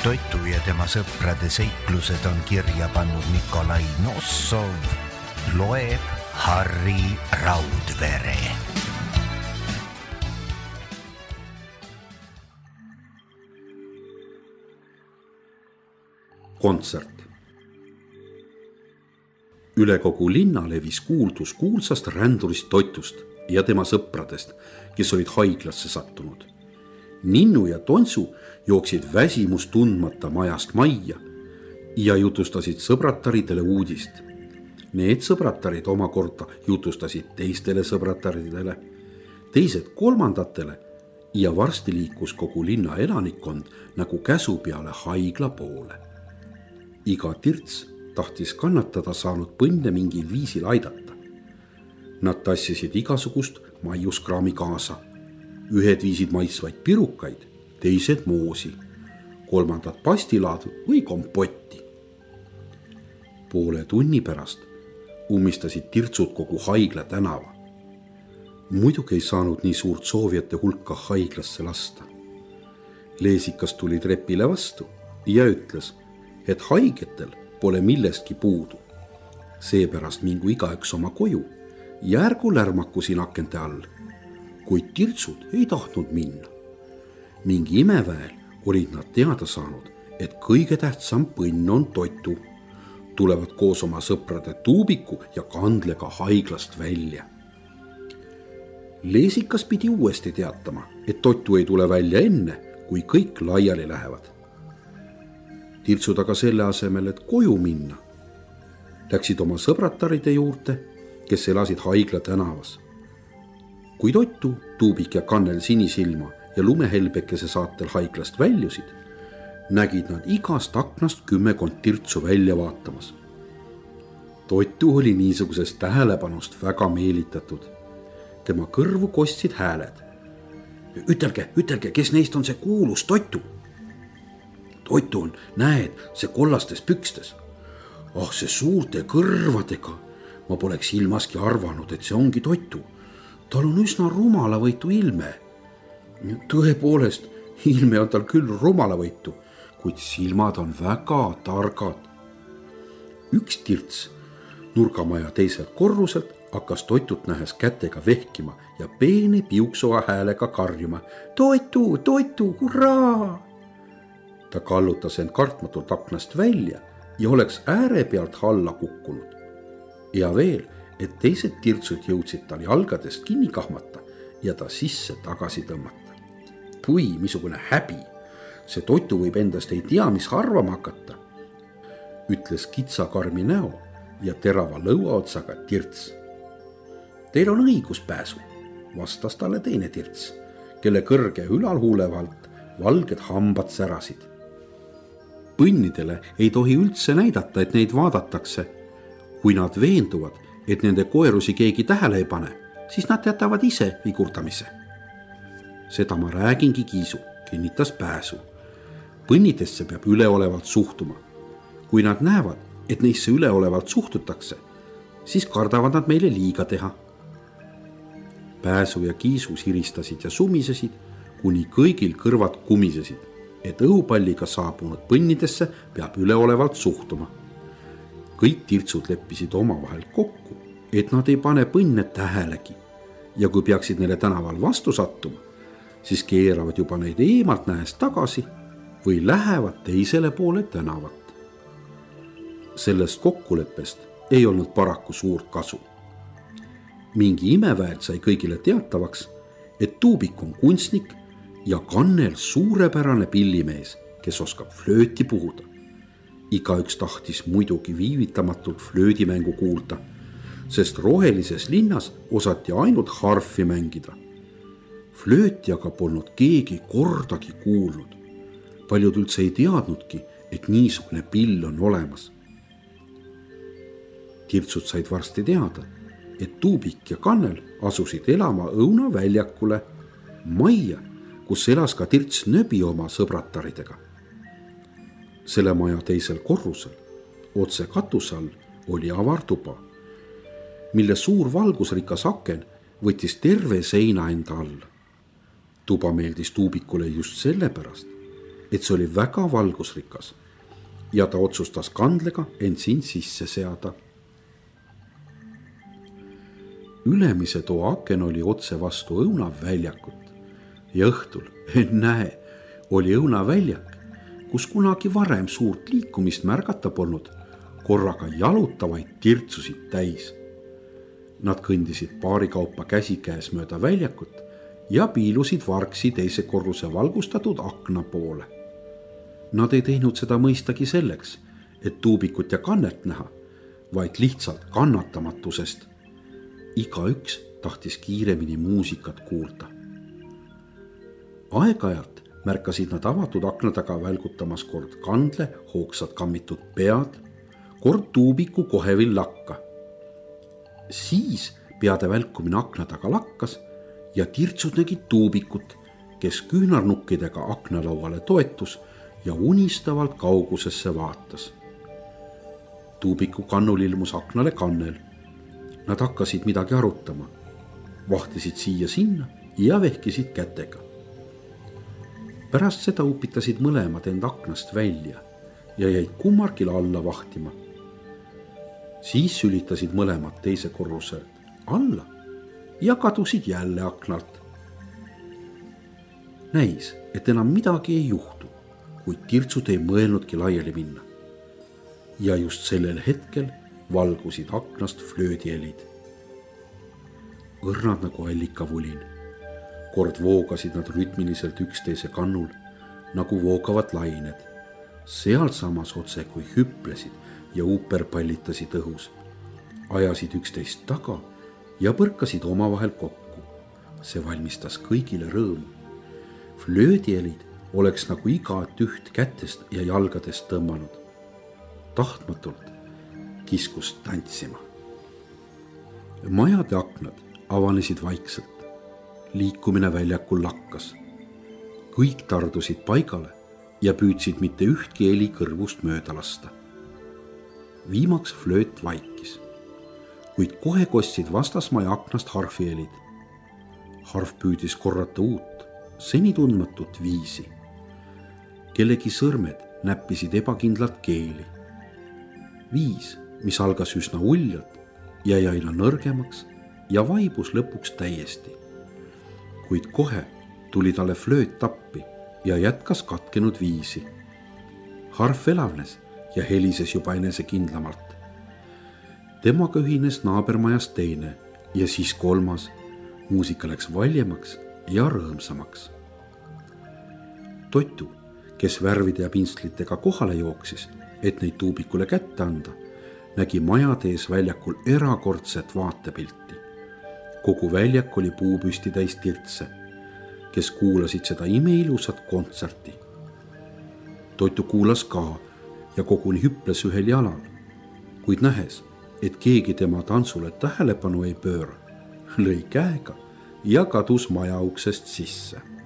Toitu ja tema sõprade seiklused on kirja pannud Nikolai Nossov, loeb Harri Raudvere. Kontsert. Üle kogu linna levis kuuldus kuulsast rändurist Toitust ja tema sõpradest, kes olid haiglasse sattunud. Ninnu ja Tontsu jooksid väsimus tundmata majast majja ja jutustasid sõbrataridele uudist. Need sõbratarid omakorda jutustasid teistele sõbrataridele, teised kolmandatele ja varsti liikus kogu linna elanikkond nagu käsu peale haigla poole. Iga tirts tahtis kannatada saanud põnne mingil viisil aidata. Nad tassisid igasugust maiuskraami kaasa. Ühed viisid maitsvaid pirukaid, teised moosi, kolmandad pastilaadu või kompotti. Poole tunni pärast ummistasid tirtsud kogu haigla tänava. Muidugi ei saanud nii suurt soovijate hulka haiglasse lasta. Leesikas tuli trepile vastu ja ütles, et haigetel pole millestki puudu. Seepärast mingu igaüks oma koju ja ärgu lärmaku siin akente all. Kuid tirtsud ei tahtnud minna. Mingi imeväel olid nad teada saanud, et kõige tähtsam põnn on Toitu. Tulevad koos oma sõprade Tuubiku ja Kandlega haiglast välja. Leesikas pidi uuesti teatama, et Toitu ei tule välja enne, kui kõik laiali lähevad. Tirtsud aga selle asemel, et koju minna, läksid oma sõbrataride juurde, kes elasid haigla tänavas. Kui Toitu, Tuubik ja Kannel Sinisilma ja Lumehelbekese saatel haiglast väljusid, nägid nad igast aknast 10 tirtsu välja vaatamas. Toitu oli niisugusest tähelepanust väga meelitatud. Tema kõrvu kostsid hääled. Ütelge, kes neist on see kuulus Toitu? Toitu on, näed, see kollastes pükstes. See suurte kõrvadega. Ma poleks ilmaski arvanud, et see ongi Toitu. Tal on üsna rumalavõitu ilme. Tõepoolest, ilme on tal küll rumalavõitu, kuid silmad on väga targad. Üks tirts nurgamaja teiselt korruselt hakkas Toitut nähes kätega vehkima ja peene piuksova häälega karjuma. Toitu, hurraa! Ta kallutas end kartmatult aknast välja ja oleks ääre pealt alla kukkunud. Ja veel, et teised tirtsud jõudsid tal jalgadest kinni kahmata ja ta sisse tagasi tõmmata. Pui, missugune häbi, see Toitu võib endast ei tea, mis arvama hakata, ütles kitsakarmi näo ja terava lõuaotsaga tirts. Teil on õigus, Pääsu, vastas talle teine tirts, kelle kõrge ülalhuulevalt valged hambad särasid. Põnnidele ei tohi üldse näidata, et neid vaadatakse. Kui nad veenduvad, et nende koerusi keegi tähele ei pane, siis nad jätavad ise vigurdamise. Seda ma räägingi, Kiisu, kinnitas Pääsu. Põnnidesse peab üleolevalt suhtuma. Kui nad näevad, et neisse üleolevalt suhtutakse, siis kardavad nad meile liiga teha. Pääsu ja Kiisu siristasid ja sumisesid, kuni kõigil kõrvad kumisesid, et õhupalliga saabunud põnnidesse peab üleolevalt suhtuma. Kõik tirtsud leppisid omavahel kokku, et nad ei pane põnne tähelegi ja kui peaksid neile tänaval vastu sattuma, siis keeravad juba neid eemalt nähes tagasi või lähevad teisele poole tänavat. Sellest kokkuleppest ei olnud paraku suurt kasu. Mingi imeväel sai kõigile teatavaks, et Tuubik on kunstnik ja Kannel suurepärane pillimees, kes oskab flööti puhuda. Igaüks tahtis muidugi viivitamatult flöödimängu kuulda, sest rohelises linnas osati ainult harfi mängida. Flööti aga polnud keegi kordagi kuulnud. Paljud üldse ei teadnudki, et niisugune pill on olemas. Tirtsud said varsti teada, et Tuubik ja Kannel asusid elama õunaväljakule, majja, kus elas ka tirts Nöbi oma sõbrataridega. Selle maja teisel korrusel, otse katuse all, oli avartuba, mille suur valgusrikas aken võttis terve seina enda alla. Tuba meeldis Tuubikule just sellepärast, et see oli väga valgusrikas ja ta otsustas kandlega end siin sisse seada. Ülemise too aken oli otse vastu õunaväljakut ja õhtul, näe, oli õunaväljak, kus kunagi varem suurt liikumist märgata polnud, korraga jalutavaid tirtsusid täis. Nad kõndisid paari kaupa käsikäes mööda väljakut ja piilusid vargsi teise korruse valgustatud akna poole. Nad ei teinud seda mõistagi selleks, et tuubikut ja kannet näha, vaid lihtsalt kannatamatusest. Igaüks tahtis kiiremini muusikat kuulda. Aeg-ajalt märkasid nad avatud akna taga välgutamas kord kandle hoogsad kammitud pead, kord tuubiku kohevil lakka. Siis peade välkumine akna taga lakkas ja tirtsud nägid tuubikut, kes küünarnukkidega aknalauale toetus ja unistavalt kaugusesse vaatas. Tuubiku kannul ilmus aknale kannel. Nad hakkasid midagi arutama, vahtisid siia sinna ja vehkisid kätega. Pärast seda upitasid mõlemad end aknast välja ja jäid kummargil alla vahtima. Siis sülitasid mõlemad teise korruse alla ja kadusid jälle aknalt. Näis, et enam midagi ei juhtu, kuid tirtsud ei mõelnudki laiali minna. Ja just sellel hetkel valgusid aknast flöödihelid. Õrnad nagu allikavulin. Kord voogasid nad rütmiliselt üksteise kannul, nagu voogavad lained. Seal samas otse kui hüplesid ja uperpallitasid õhus. Ajasid üksteist taga ja põrkasid omavahel kokku. See valmistas kõigile rõõmu. Flöödihelid oleks nagu igat üht kätest ja jalgadest tõmmanud. Tahtmatult kiskus tantsima. Majade aknad avanesid vaikselt. Liikumine väljakul lakkas. Kõik tardusid paigale ja püüdsid mitte ühtki heli kõrvust mööda lasta. Viimaks flööt vaikis, kuid kohe kostsid vastasmaja aknast harfihelid. Harf püüdis korrata uut, seni tundmatut viisi. Kellegi sõrmed näppisid ebakindlat keeli. Viis, mis algas üsna uljalt, jäi aina nõrgemaks ja vaibus lõpuks täiesti. Kuid kohe tuli talle flööt tappi ja jätkas katkenud viisi. Harf elavnes ja helises juba enesekindlamalt. Temaga ühines naabermajas teine ja siis kolmas. Muusika läks valjemaks ja rõõmsamaks. Totu, kes värvide ja pinstlitega kohale jooksis, et neid tuubikule kätte anda, nägi majade ees väljakul erakordset vaatepilti. Kogu väljak oli puupüsti täis tirtse, kes kuulasid seda imeilusat kontserti. Totu kuulas ka ja koguni hüples ühel jalal, kuid nähes, et keegi tema tantsule tähelepanu ei pööra, lõi käega ja kadus maja uksest sisse.